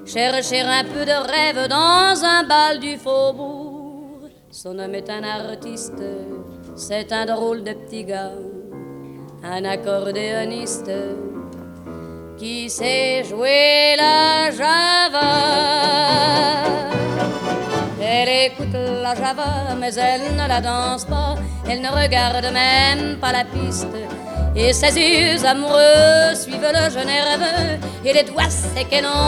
chercher un peu de rêve dans un bal du faubourg. Son homme est un artiste, c'est un drôle de petit gars, un accordéoniste qui sait jouer la java. Elle écoute la java, mais elle ne la danse pas. Elle ne regarde même pas la piste. Et ses yeux amoureux suivent le jeu nerveux et les doigts secs et longs